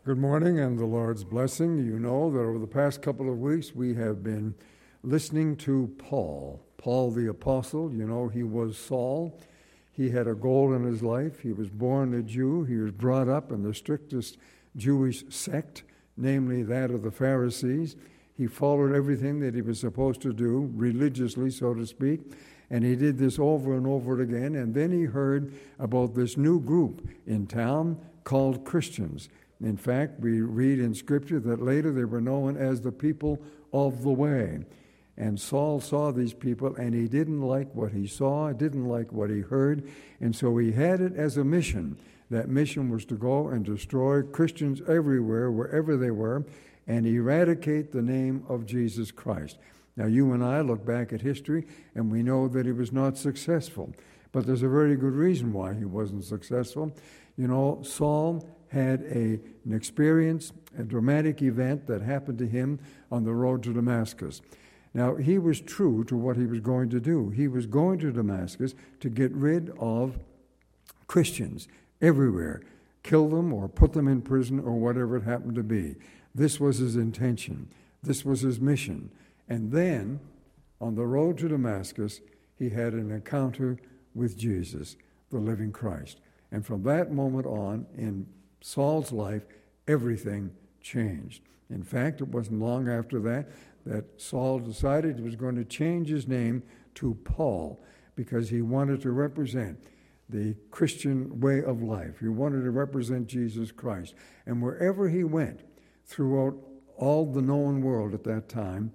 Good morning and the Lord's blessing. You know that over the past couple of weeks we have been listening to Paul the apostle. You know, he was Saul. He had a goal in his life. He was born a Jew. He was brought up in the strictest Jewish sect, namely that of the Pharisees. He followed everything that he was supposed to do, religiously, so to speak, and he did this over and over again. And then he heard about this new group in town called Christians. In fact, we read in Scripture that later they were known as the people of the way. And Saul saw these people, and he didn't like what he saw, didn't like what he heard, and so he had it as a mission. That mission was to go and destroy Christians everywhere, wherever they were, and eradicate the name of Jesus Christ. Now, you and I look back at history, and we know that he was not successful. But there's a very good reason why he wasn't successful. You know, Saul had an experience, a dramatic event that happened to him on the road to Damascus. Now, he was true to what he was going to do. He was going to Damascus to get rid of Christians everywhere, kill them or put them in prison or whatever it happened to be. This was his intention. This was his mission. And then, on the road to Damascus, he had an encounter with Jesus, the living Christ. And from that moment on, in Saul's life, everything changed. In fact, it wasn't long after that Saul decided he was going to change his name to Paul because he wanted to represent the Christian way of life. He wanted to represent Jesus Christ. And wherever he went, throughout all the known world at that time,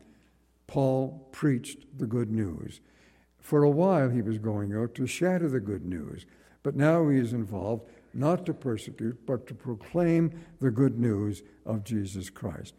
Paul preached the good news. For a while he was going out to shatter the good news, but now he is involved not to persecute, but to proclaim the good news of Jesus Christ.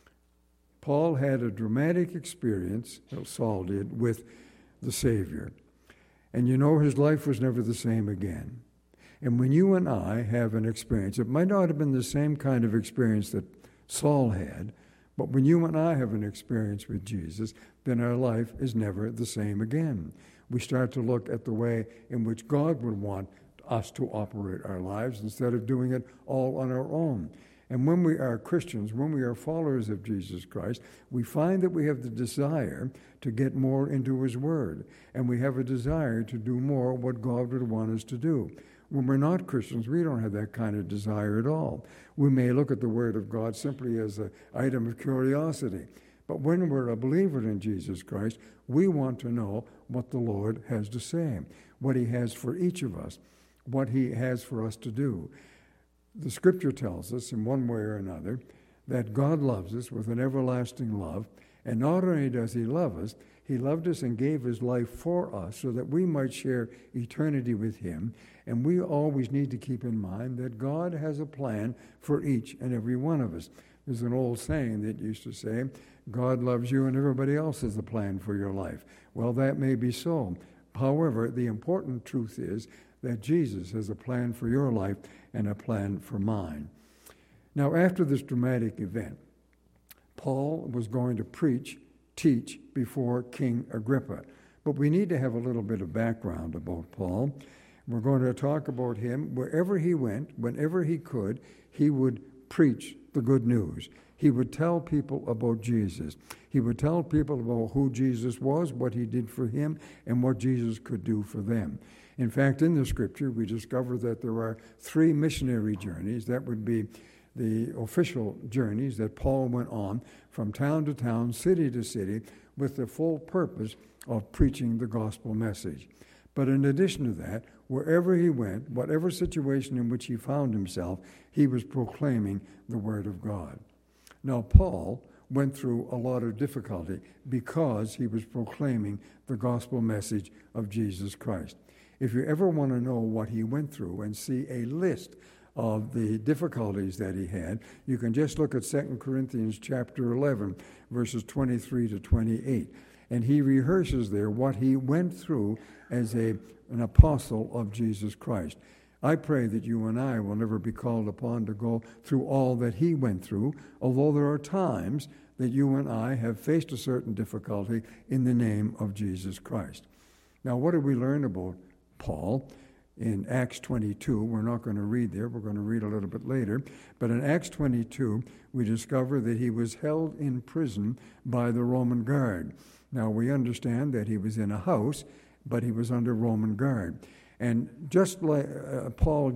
Paul had a dramatic experience, Saul did, with the Savior. And you know, his life was never the same again. And when you and I have an experience, it might not have been the same kind of experience that Saul had, but when you and I have an experience with Jesus, then our life is never the same again. We start to look at the way in which God would want us to operate our lives instead of doing it all on our own. And when we are Christians, when we are followers of Jesus Christ, we find that we have the desire to get more into His Word, and we have a desire to do more what God would want us to do. When we're not Christians, we don't have that kind of desire at all. We may look at the Word of God simply as an item of curiosity. But when we're a believer in Jesus Christ, we want to know what the Lord has to say, what He has for each of us, what He has for us to do. The Scripture tells us, in one way or another, that God loves us with an everlasting love, and not only does He love us, He loved us and gave His life for us so that we might share eternity with Him. And we always need to keep in mind that God has a plan for each and every one of us. There's an old saying that used to say, God loves you and everybody else has a plan for your life. Well, that may be so. However, the important truth is that Jesus has a plan for your life and a plan for mine. Now, after this dramatic event, Paul was going to teach before King Agrippa. But we need to have a little bit of background about Paul. We're going to talk about him. Wherever he went, whenever he could, he would preach the good news. He would tell people about Jesus. He would tell people about who Jesus was, what He did for him, and what Jesus could do for them. In fact, in the Scripture, we discover that there are 3 missionary journeys. That would be the official journeys that Paul went on from town to town, city to city, with the full purpose of preaching the gospel message. But in addition to that, wherever he went, whatever situation in which he found himself, he was proclaiming the Word of God. Now, Paul went through a lot of difficulty because he was proclaiming the gospel message of Jesus Christ. If you ever want to know what he went through and see a list of the difficulties that he had, you can just look at 2 Corinthians chapter 11, verses 23 to 28. And he rehearses there what he went through as an apostle of Jesus Christ. I pray that you and I will never be called upon to go through all that he went through, although there are times that you and I have faced a certain difficulty in the name of Jesus Christ. Now, what do we learn about Paul? in Acts 22. We're not going to read there. We're going to read a little bit later. But in Acts 22, we discover that he was held in prison by the Roman guard. Now, we understand that he was in a house, but he was under Roman guard. And just like Paul,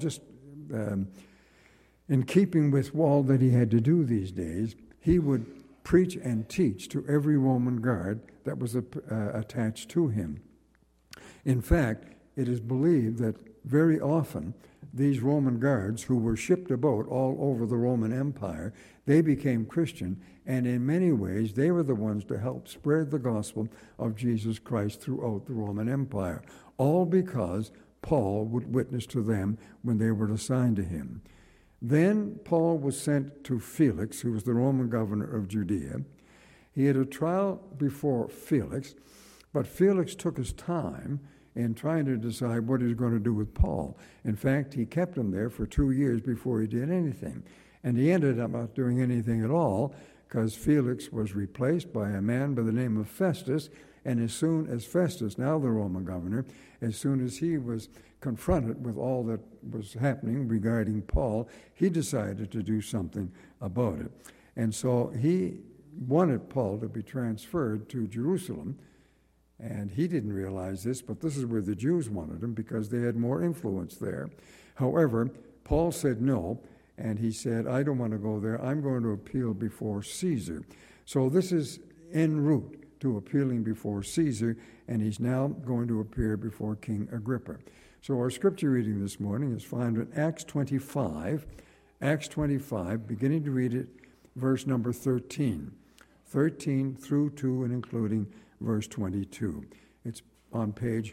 in keeping with all that he had to do these days, he would preach and teach to every Roman guard that was attached to him. In fact, it is believed that very often these Roman guards who were shipped about all over the Roman Empire, they became Christian, and in many ways they were the ones to help spread the gospel of Jesus Christ throughout the Roman Empire, all because Paul would witness to them when they were assigned to him. Then Paul was sent to Felix, who was the Roman governor of Judea. He had a trial before Felix, but Felix took his time in trying to decide what he was going to do with Paul. In fact, he kept him there for 2 years before he did anything. And he ended up not doing anything at all because Felix was replaced by a man by the name of Festus. And as soon as Festus, now the Roman governor, as soon as he was confronted with all that was happening regarding Paul, he decided to do something about it. And so he wanted Paul to be transferred to Jerusalem. And he didn't realize this, but this is where the Jews wanted him because they had more influence there. However, Paul said no, and he said, I don't want to go there. I'm going to appeal before Caesar. So this is en route to appealing before Caesar, and he's now going to appear before King Agrippa. So our scripture reading this morning is found in Acts 25, beginning to read it, verse number 13 through to and including verse 22. It's on page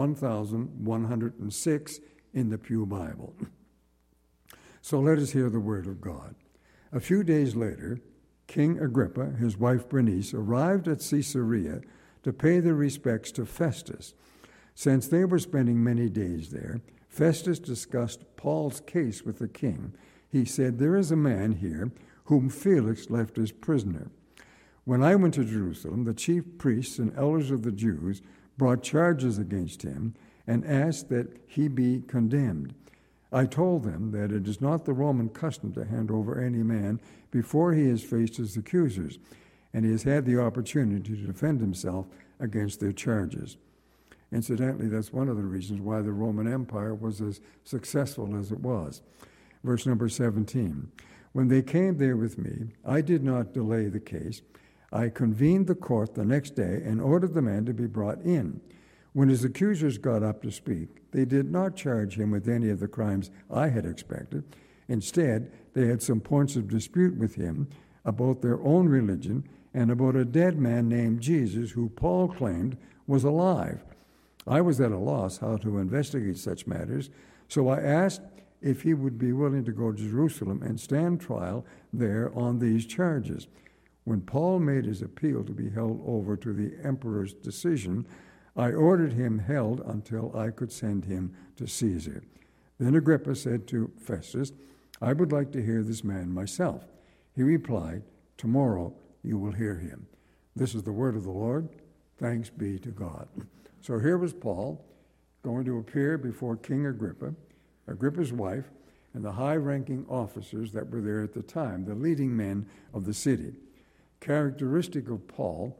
1106 in the Pew Bible. So let us hear the word of God. A few days later, King Agrippa, his wife Bernice, arrived at Caesarea to pay their respects to Festus. Since they were spending many days there, Festus discussed Paul's case with the king. He said, there is a man here whom Felix left as prisoner. When I went to Jerusalem, the chief priests and elders of the Jews brought charges against him and asked that he be condemned. I told them that it is not the Roman custom to hand over any man before he has faced his accusers, and he has had the opportunity to defend himself against their charges. Incidentally, that's one of the reasons why the Roman Empire was as successful as it was. Verse number 17, when they came there with me, I did not delay the case. I convened the court the next day and ordered the man to be brought in. When his accusers got up to speak, they did not charge him with any of the crimes I had expected. Instead, they had some points of dispute with him about their own religion and about a dead man named Jesus who Paul claimed was alive. I was at a loss how to investigate such matters, so I asked if he would be willing to go to Jerusalem and stand trial there on these charges. When Paul made his appeal to be held over to the emperor's decision, I ordered him held until I could send him to Caesar. Then Agrippa said to Festus, I would like to hear this man myself. He replied, tomorrow you will hear him. This is the word of the Lord. Thanks be to God. So here was Paul going to appear before King Agrippa, Agrippa's wife, and the high-ranking officers that were there at the time, the leading men of the city. Characteristic of Paul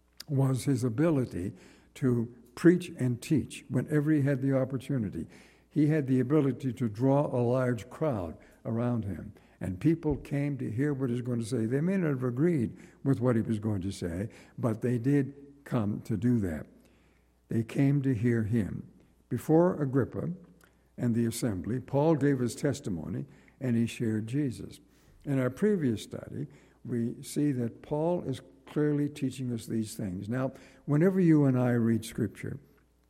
was his ability to preach and teach whenever he had the opportunity. He had the ability to draw a large crowd around him, and people came to hear what he was going to say. They may not have agreed with what he was going to say, but they did come to do that. They came to hear him. Before Agrippa and the assembly, Paul gave his testimony, and he shared Jesus. In our previous study, we see that Paul is clearly teaching us these things. Now, whenever you and I read Scripture,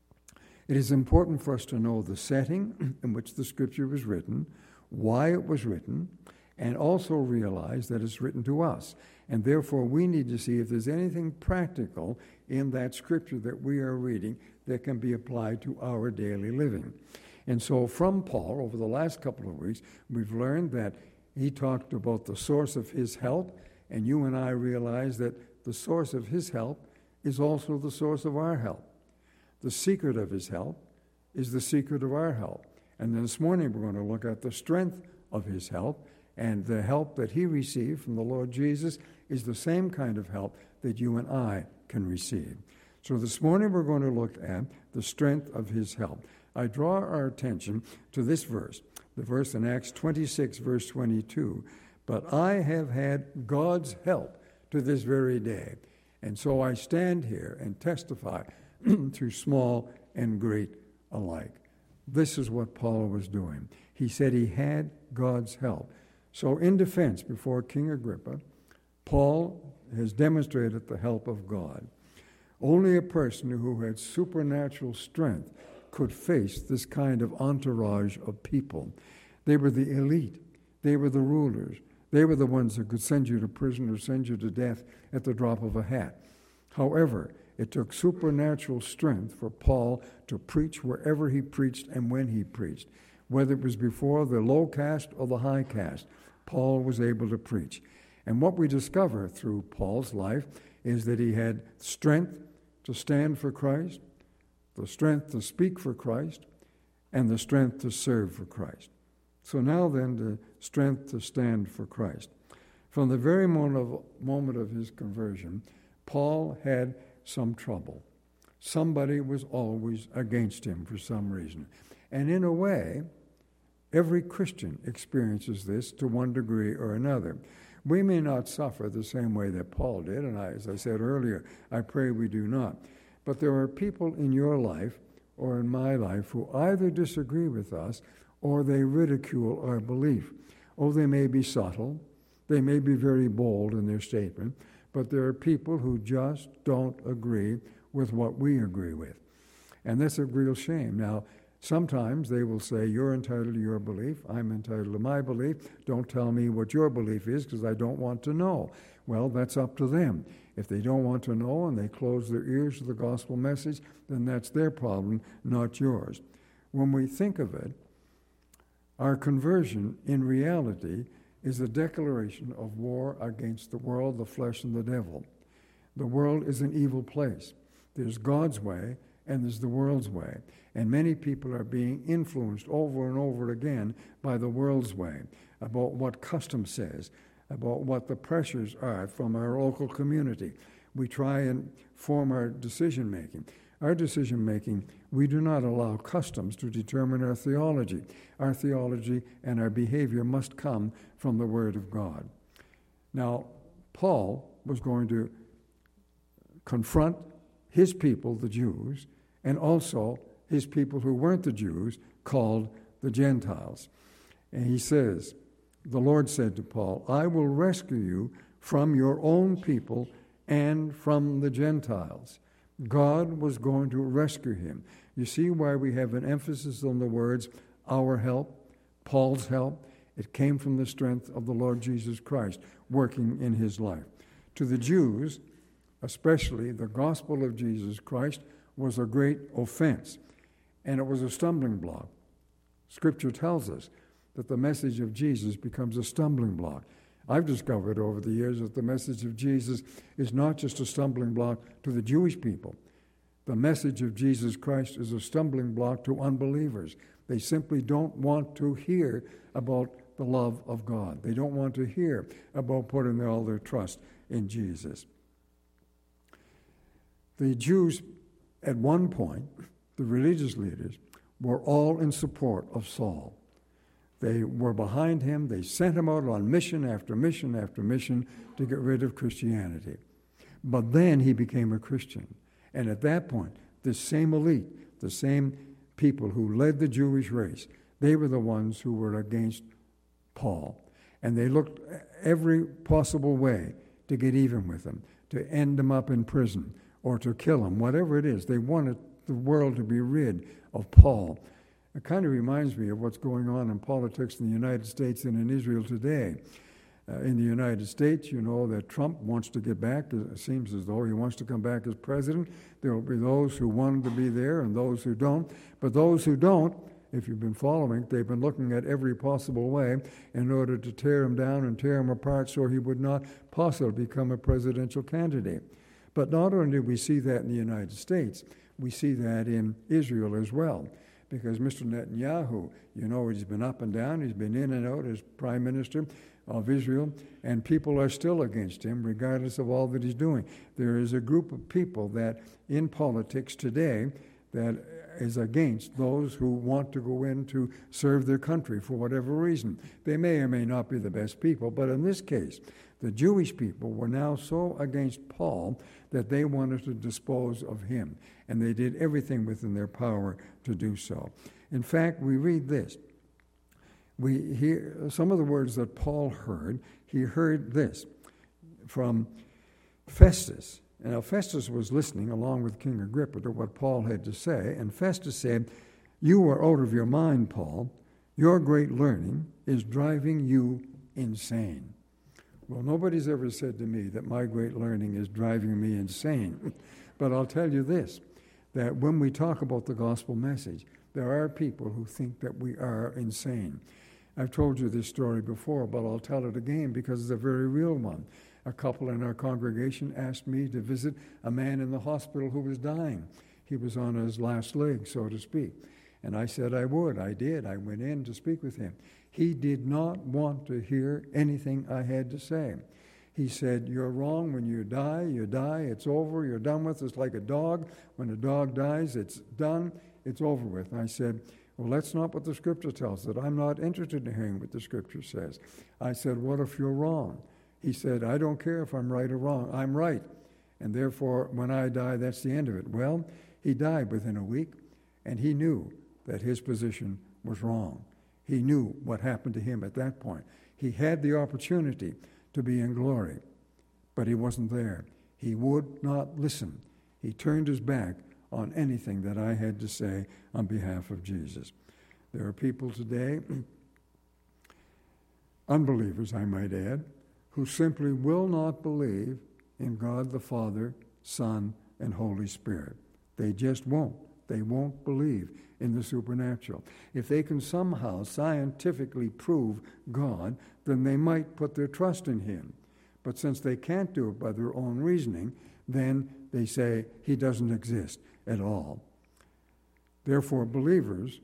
it is important for us to know the setting in which the Scripture was written, why it was written, and also realize that it's written to us. And therefore, we need to see if there's anything practical in that Scripture that we are reading that can be applied to our daily living. And so from Paul, over the last couple of weeks, we've learned that he talked about the source of his help, and you and I realize that the source of his help is also the source of our help. The secret of his help is the secret of our help. And then this morning we're going to look at the strength of his help, and the help that he received from the Lord Jesus is the same kind of help that you and I can receive. So this morning we're going to look at the strength of his help. I draw our attention to this verse, the verse in Acts 26, verse 22. But I have had God's help to this very day. And so I stand here and testify to small and great alike. This is what Paul was doing. He said he had God's help. So in defense before King Agrippa, Paul has demonstrated the help of God. Only a person who had supernatural strength could face this kind of entourage of people. They were the elite. They were the rulers. They were the ones that could send you to prison or send you to death at the drop of a hat. However, it took supernatural strength for Paul to preach wherever he preached and when he preached. Whether it was before the low caste or the high caste, Paul was able to preach. And what we discover through Paul's life is that he had strength to stand for Christ, the strength to speak for Christ, and the strength to serve for Christ. So now then, the strength to stand for Christ. From the very moment of his conversion, Paul had some trouble. Somebody was always against him for some reason. And in a way, every Christian experiences this to one degree or another. We may not suffer the same way that Paul did, and as I said earlier, I pray we do not. But there are people in your life or in my life who either disagree with us or they ridicule our belief. Oh, they may be subtle, they may be very bold in their statement, but there are people who just don't agree with what we agree with. And that's a real shame. Now, sometimes they will say, you're entitled to your belief, I'm entitled to my belief, don't tell me what your belief is because I don't want to know. Well, that's up to them. If they don't want to know and they close their ears to the gospel message, then that's their problem, not yours. When we think of it, our conversion in reality is a declaration of war against the world, the flesh, and the devil. The world is an evil place. There's God's way and there's the world's way. And many people are being influenced over and over again by the world's way, about what custom says, about what the pressures are from our local community. We try and form our decision-making. Our decision-making, we do not allow customs to determine our theology. Our theology and our behavior must come from the Word of God. Now, Paul was going to confront his people, the Jews, and also his people who weren't the Jews, called the Gentiles. And he says, the Lord said to Paul, I will rescue you from your own people and from the Gentiles. God was going to rescue him. You see why we have an emphasis on the words, our help, Paul's help? It came from the strength of the Lord Jesus Christ working in his life. To the Jews, especially, the gospel of Jesus Christ was a great offense, and it was a stumbling block. Scripture tells us that the message of Jesus becomes a stumbling block. I've discovered over the years that the message of Jesus is not just a stumbling block to the Jewish people. The message of Jesus Christ is a stumbling block to unbelievers. They simply don't want to hear about the love of God. They don't want to hear about putting all their trust in Jesus. The Jews, at one point, the religious leaders, were all in support of Saul. They were behind him. They sent him out on mission after mission after mission to get rid of Christianity. But then he became a Christian. And at that point, the same elite, the same people who led the Jewish race, they were the ones who were against Paul. And they looked every possible way to get even with him, to end him up in prison or to kill him, whatever it is. They wanted the world to be rid of Paul. It kind of reminds me of what's going on in politics in the United States and in Israel today. In the United States, you know that Trump wants to get back. It seems as though he wants to come back as president. There will be those who want him to be there and those who don't. But those who don't, if you've been following, they've been looking at every possible way in order to tear him down and tear him apart so he would not possibly become a presidential candidate. But not only do we see that in the United States, we see that in Israel as well. because Mr. Netanyahu, he's been up and down, he's been in and out as prime minister of Israel, and people are still against him regardless of all that he's doing. There is a group of people that in politics today that is against those who want to go in to serve their country for whatever reason. They may or may not be the best people, but in this case, the Jewish people were now so against Paul that they wanted to dispose of him, and they did everything within their power to do so. In fact, we read this. We hear some of the words that Paul heard. He heard this from Festus. And now Festus was listening along with King Agrippa to what Paul had to say, and Festus said, "You are out of your mind, Paul. Your great learning is driving you insane." Well, nobody's ever said to me that my great learning is driving me insane. But I'll tell you this, that when we talk about the gospel message, there are people who think that we are insane. I've told you this story before, but I'll tell it again because it's a very real one. A couple in our congregation asked me to visit a man in the hospital who was dying. He was on his last leg, so to speak. And I said I would. I did. I went in to speak with him. He did not want to hear anything I had to say. He said, "You're wrong. When you die, it's over, you're done with. It's like a dog. When a dog dies, it's done, it's over with." And I said, "Well, that's not what the Scripture tells us. I'm not interested in hearing what the Scripture says." I said, "What if you're wrong?" He said, "I don't care if I'm right or wrong. I'm right. And therefore, when I die, that's the end of it." Well, he died within a week, and he knew that his position was wrong. He knew what happened to him at that point. He had the opportunity to be in glory, but he wasn't there. He would not listen. He turned his back on anything that I had to say on behalf of Jesus. There are people today, unbelievers I might add, who simply will not believe in God the Father, Son, and Holy Spirit. They just won't. They won't believe in the supernatural. If they can somehow scientifically prove God, then they might put their trust in him. But since they can't do it by their own reasoning, then they say he doesn't exist at all. Therefore, believers,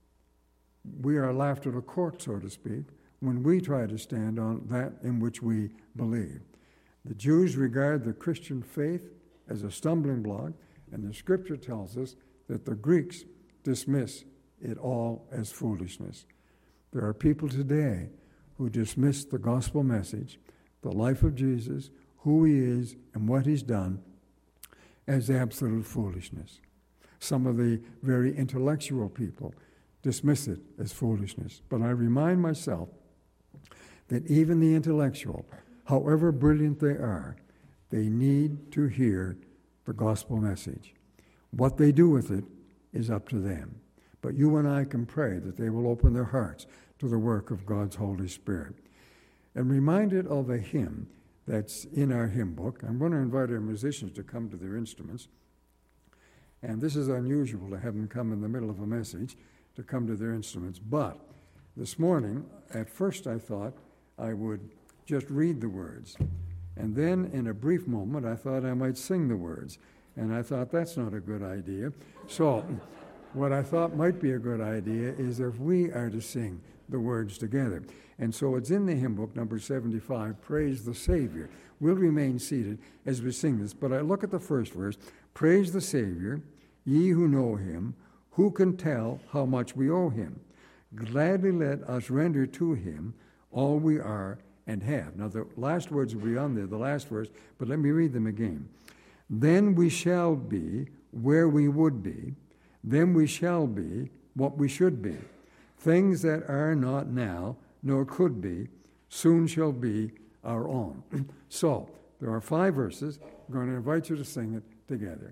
we are laughed out of court, so to speak, when we try to stand on that in which we believe. The Jews regard the Christian faith as a stumbling block, and the Scripture tells us that the Greeks dismiss it all as foolishness. There are people today who dismiss the gospel message, the life of Jesus, who he is, and what he's done, as absolute foolishness. Some of the very intellectual people dismiss it as foolishness. But I remind myself that even the intellectual, however brilliant they are, they need to hear the gospel message. What they do with it is up to them. But you and I can pray that they will open their hearts to the work of God's Holy Spirit. And reminded of a hymn that's in our hymn book, I'm going to invite our musicians to come to their instruments. And this is unusual to have them come in the middle of a message, to come to their instruments. But this morning, at first I thought I would just read the words. And then in a brief moment, I thought I might sing the words. And I thought that's not a good idea. So what I thought might be a good idea is if we are to sing the words together. And so it's in the hymn book, number 75, Praise the Savior. We'll remain seated as we sing this. But I look at the first verse, Praise the Savior, ye who know him, who can tell how much we owe him? Gladly let us render to him all we are and have. Now the last words will be on there, the last verse, but let me read them again. Then we shall be where we would be. Then we shall be what we should be. Things that are not now, nor could be, soon shall be our own. So, there are 5 verses. I'm going to invite you to sing it together.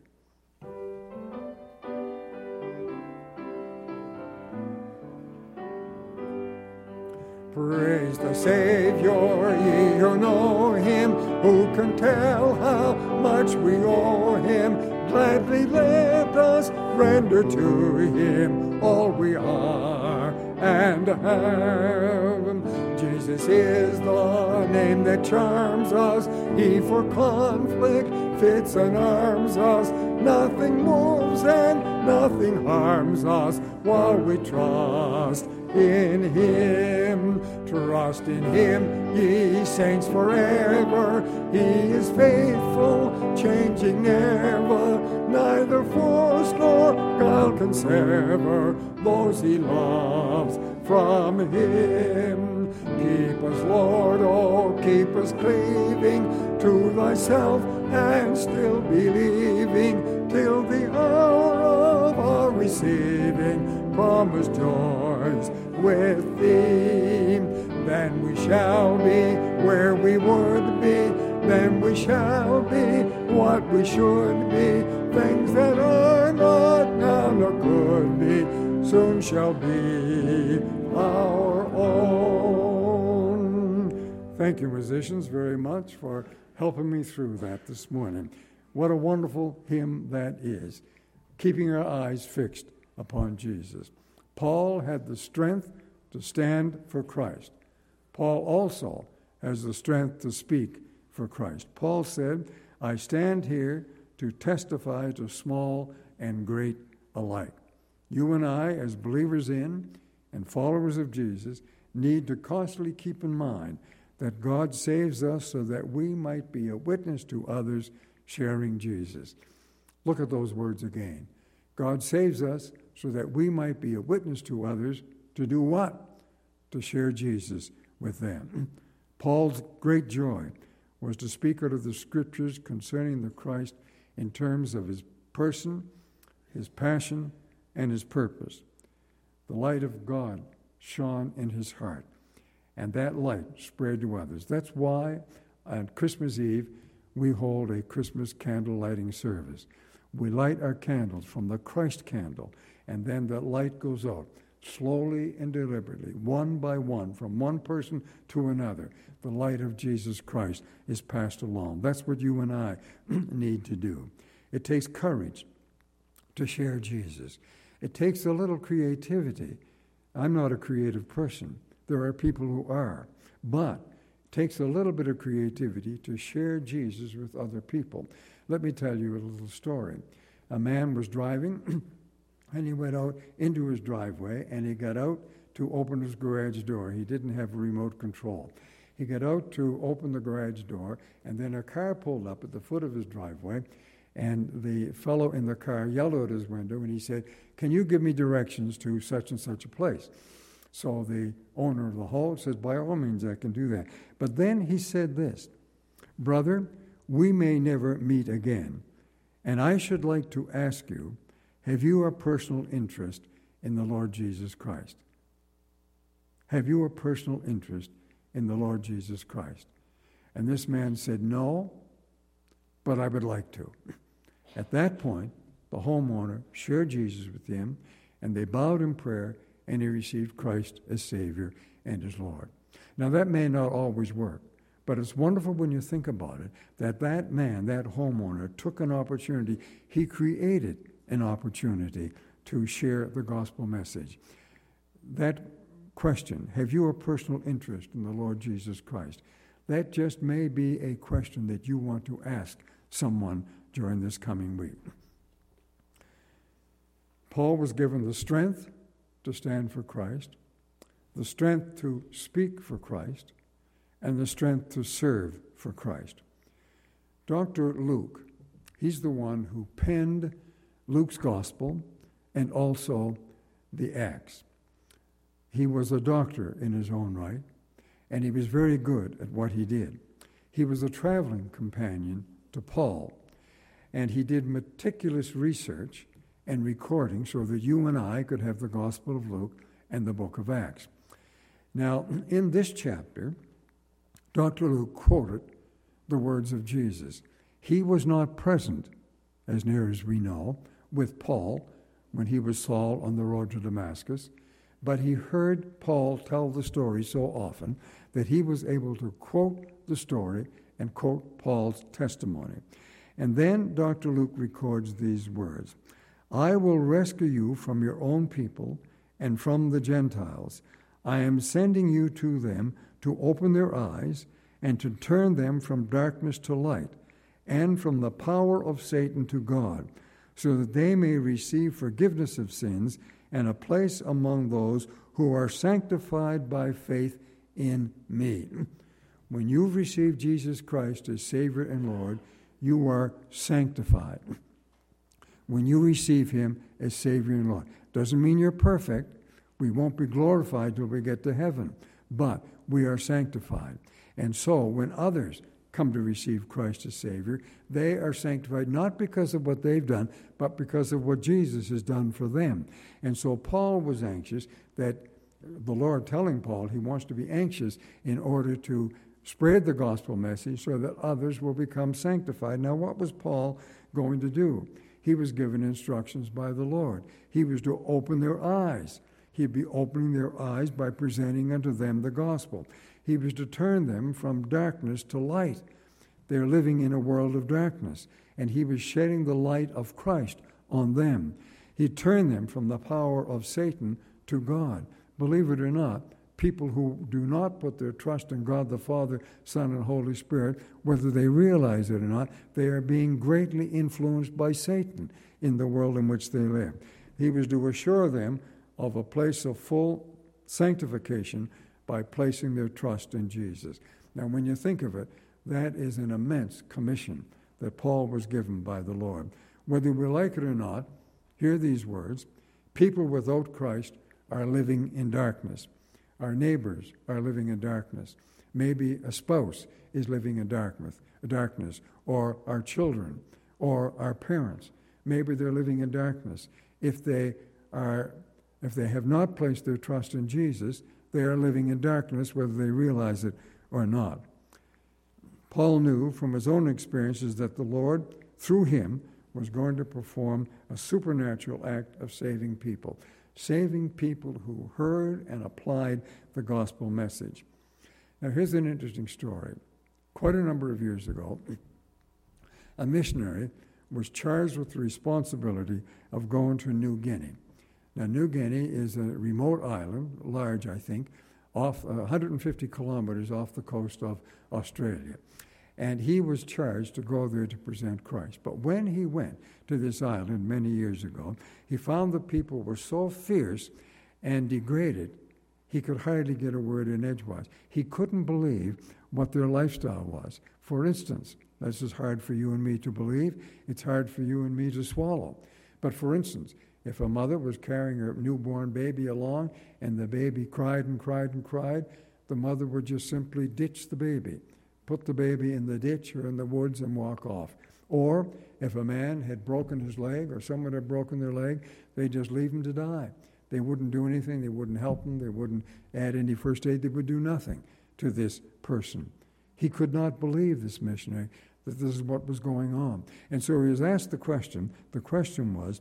Praise the Savior, ye who know him, who can tell how much we owe him. Gladly let us render to him all we are and have. Jesus is the name that charms us. He for conflict fits and arms us. Nothing moves and nothing harms us while we trust in Him. Trust in Him, ye saints forever. He is faithful, changing never. Neither force nor guile can sever those He loves from Him. Keep us, Lord, oh, keep us cleaving to Thyself and still believing till the hour of our receiving promised joys with Thee. Then we shall be where we would be. Then we shall be what we should be. Things that are not now nor could be soon shall be our own. Thank you, musicians, very much for helping me through that this morning. What a wonderful hymn that is, keeping our eyes fixed upon Jesus. Paul had the strength to stand for Christ. Paul also has the strength to speak for Christ. Paul said, I stand here to testify to small and great alike. You and I, as believers in and followers of Jesus, need to constantly keep in mind that God saves us so that we might be a witness to others sharing Jesus. Look at those words again. God saves us so that we might be a witness to others to do what? To share Jesus with them. Paul's great joy was to speak out of the Scriptures concerning the Christ in terms of His person, His passion, and His purpose. The light of God shone in his heart, and that light spread to others. That's why on Christmas Eve we hold a Christmas candle lighting service. We light our candles from the Christ candle, and then that light goes out slowly and deliberately, one by one, from one person to another. The light of Jesus Christ is passed along. That's what you and I need to do. It takes courage to share Jesus. It takes a little creativity. I'm not a creative person. There are people who are. But it takes a little bit of creativity to share Jesus with other people. Let me tell you a little story. A man was driving, and he went out into his driveway, and he got out to open his garage door. He didn't have a remote control. He got out to open the garage door, and then a car pulled up at the foot of his driveway, and the fellow in the car yelled out his window, and he said, "Can you give me directions to such and such a place?" So the owner of the home says, "By all means, I can do that." But then he said this, "Brother, we may never meet again, and I should like to ask you, have you a personal interest in the Lord Jesus Christ? Have you a personal interest in the Lord Jesus Christ?" And this man said, "No, but I would like to." At that point, the homeowner shared Jesus with him, and they bowed in prayer, and he received Christ as Savior and as Lord. Now, that may not always work, but it's wonderful when you think about it, that man, that homeowner, took an opportunity. He created an opportunity to share the gospel message. That question, have you a personal interest in the Lord Jesus Christ? That just may be a question that you want to ask someone during this coming week. Paul was given the strength to stand for Christ, the strength to speak for Christ, and the strength to serve for Christ. Dr. Luke, he's the one who penned Luke's gospel and also the Acts. He was a doctor in his own right, and he was very good at what he did. He was a traveling companion to Paul, and he did meticulous research and recording so that you and I could have the Gospel of Luke and the book of Acts. Now, in this chapter, Dr. Luke quoted the words of Jesus. He was not present, as near as we know, with Paul when he was Saul on the road to Damascus, but he heard Paul tell the story so often that he was able to quote the story and quote Paul's testimony. And then Dr. Luke records these words, "I will rescue you from your own people and from the Gentiles. I am sending you to them to open their eyes and to turn them from darkness to light and from the power of Satan to God, so that they may receive forgiveness of sins and a place among those who are sanctified by faith in me. When you've received Jesus Christ as Savior and Lord, you are sanctified. When you receive him as Savior and Lord. Doesn't mean you're perfect. We won't be glorified till we get to heaven. But we are sanctified. And so when others come to receive Christ as Savior, they are sanctified not because of what they've done, but because of what Jesus has done for them. And so Paul was anxious that the Lord telling Paul he wants to be anxious in order to spread the gospel message so that others will become sanctified. Now, what was Paul going to do? He was given instructions by the Lord. He was to open their eyes. He'd be opening their eyes by presenting unto them the gospel. He was to turn them from darkness to light. They're living in a world of darkness, and he was shedding the light of Christ on them. He turned them from the power of Satan to God. Believe it or not, people who do not put their trust in God the Father, Son, and Holy Spirit, whether they realize it or not, they are being greatly influenced by Satan in the world in which they live. He was to assure them of a place of full sanctification by placing their trust in Jesus. Now, when you think of it, that is an immense commission that Paul was given by the Lord. Whether we like it or not, hear these words: people without Christ are living in darkness. Our neighbors are living in darkness. Maybe a spouse is living in darkness, or our children, or our parents. Maybe they're living in darkness. If they have not placed their trust in Jesus, they are living in darkness, whether they realize it or not. Paul knew from his own experiences that the Lord, through him, was going to perform a supernatural act of saving people who heard and applied the gospel message. Now, here's an interesting story. Quite a number of years ago, a missionary was charged with the responsibility of going to New Guinea. Now, New Guinea is a remote island, large, I think, off 150 kilometers off the coast of Australia. And he was charged to go there to present Christ. But when he went to this island many years ago, he found the people were so fierce and degraded, he could hardly get a word in edgewise. He couldn't believe what their lifestyle was. For instance, this is hard for you and me to believe. It's hard for you and me to swallow. But for instance, if a mother was carrying her newborn baby along and the baby cried and cried and cried, the mother would just simply ditch the baby, put the baby in the ditch or in the woods and walk off. Or if a man had broken his leg or someone had broken their leg, they'd just leave him to die. They wouldn't do anything. They wouldn't help him. They wouldn't add any first aid. They would do nothing to this person. He could not believe, this missionary, that this is what was going on. And so he was asked the question. The question was,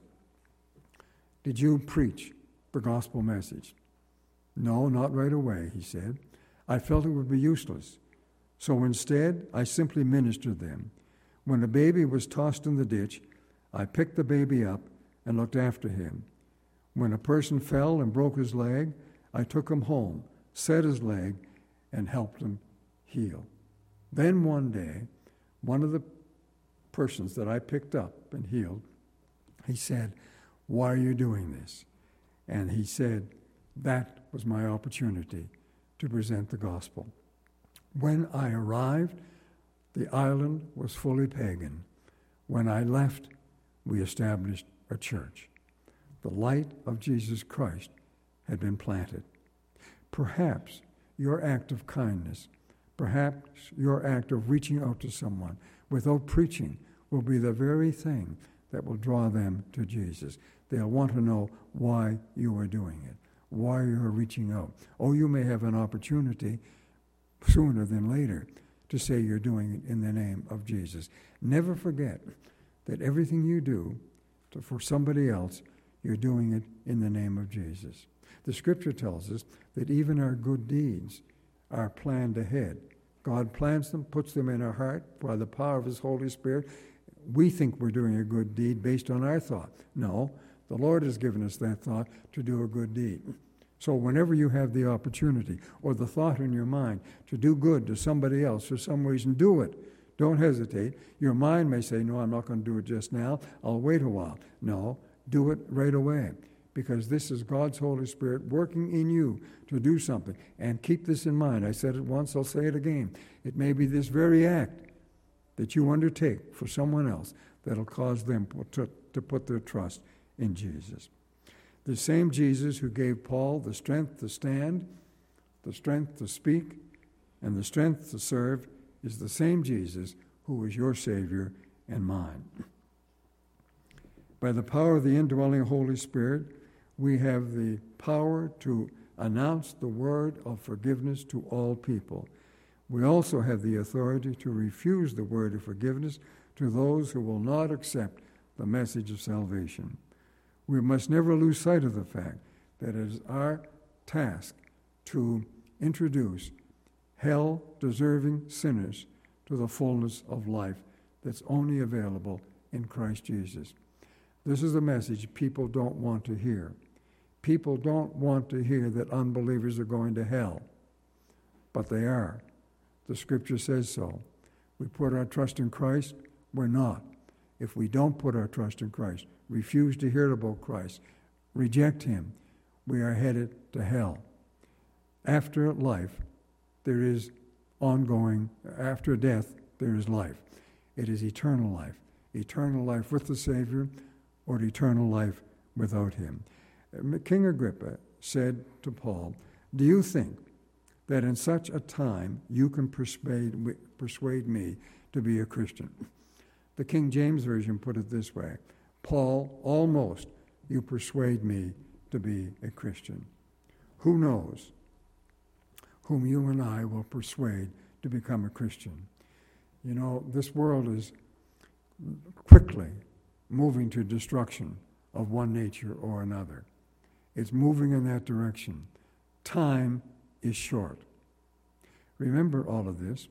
did you preach the gospel message? No, not right away, he said. I felt it would be useless. So instead, I simply ministered them. When a baby was tossed in the ditch, I picked the baby up and looked after him. When a person fell and broke his leg, I took him home, set his leg, and helped him heal. Then one day, one of the persons that I picked up and healed, he said, "Why are you doing this?" And he said, that was my opportunity to present the gospel. When I arrived, the island was fully pagan. When I left, we established a church. The light of Jesus Christ had been planted. Perhaps your act of kindness, perhaps your act of reaching out to someone without preaching will be the very thing that will draw them to Jesus. They'll want to know why you are doing it, why you're reaching out. Oh, you may have an opportunity sooner than later to say you're doing it in the name of Jesus. Never forget that everything you do for somebody else, you're doing it in the name of Jesus. The scripture tells us that even our good deeds are planned ahead. God plans them, puts them in our heart by the power of his Holy Spirit. We think we're doing a good deed based on our thought. No, the Lord has given us that thought to do a good deed. So whenever you have the opportunity or the thought in your mind to do good to somebody else for some reason, do it. Don't hesitate. Your mind may say, no, I'm not going to do it just now. I'll wait a while. No, do it right away, because this is God's Holy Spirit working in you to do something. And keep this in mind. I said it once, I'll say it again. It may be this very act that you undertake for someone else that'll cause them to put their trust in Jesus. The same Jesus who gave Paul the strength to stand, the strength to speak, and the strength to serve is the same Jesus who is your Savior and mine. By the power of the indwelling Holy Spirit, we have the power to announce the word of forgiveness to all people. We also have the authority to refuse the word of forgiveness to those who will not accept the message of salvation. We must never lose sight of the fact that it is our task to introduce hell-deserving sinners to the fullness of life that's only available in Christ Jesus. This is a message people don't want to hear. People don't want to hear that unbelievers are going to hell, but they are. The Scripture says so. We put our trust in Christ, we're not. If we don't put our trust in Christ, refuse to hear about Christ, reject Him, we are headed to hell. After life, there is ongoing, after death, there is life. It is eternal life with the Savior, or eternal life without Him. King Agrippa said to Paul, do you think that in such a time you can persuade me to be a Christian? The King James Version put it this way, Paul, almost you persuade me to be a Christian. Who knows whom you and I will persuade to become a Christian? You know, this world is quickly moving to destruction of one nature or another. It's moving in that direction. Time is short. Remember all of this.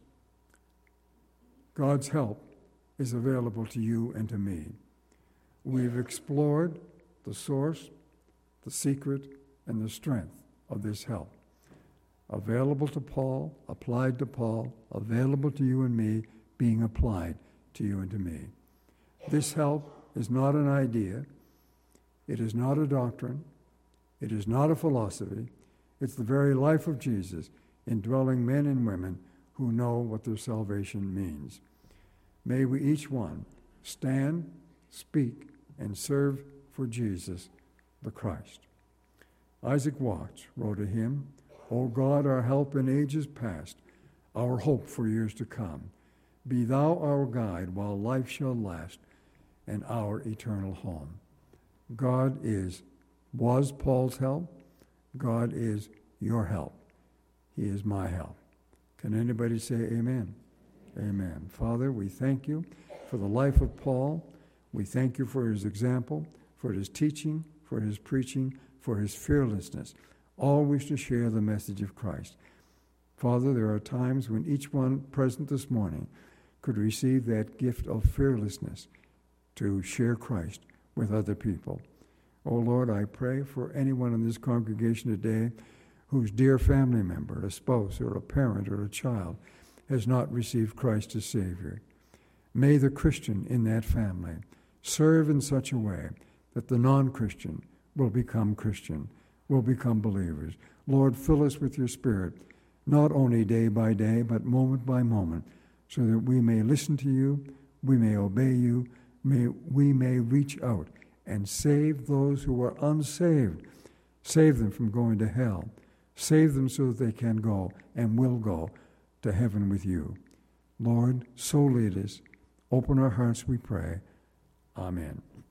God's help is available to you and to me. We've explored the source, the secret, and the strength of this help. Available to Paul, applied to Paul, available to you and me, being applied to you and to me. This help is not an idea. It is not a doctrine. It is not a philosophy. It's the very life of Jesus, indwelling men and women who know what their salvation means. May we each one stand, speak, and serve for Jesus, the Christ. Isaac Watts wrote a hymn, O God, our help in ages past, our hope for years to come. Be thou our guide while life shall last, and our eternal home. God was Paul's help. God is your help. He is my help. Can anybody say amen? Amen. Father, we thank you for the life of Paul. We thank you for his example, for his teaching, for his preaching, for his fearlessness, always to share the message of Christ. Father, there are times when each one present this morning could receive that gift of fearlessness to share Christ with other people. Oh Lord, I pray for anyone in this congregation today whose dear family member, a spouse or a parent or a child, has not received Christ as Savior. May the Christian in that family serve in such a way that the non-Christian will become Christian, will become believers. Lord, fill us with your Spirit, not only day by day, but moment by moment, so that we may listen to you, we may obey you, we may reach out and save those who are unsaved. Save them from going to hell. Save them so that they can go and will go to heaven with you. Lord, so lead us. Open our hearts, we pray. Amen.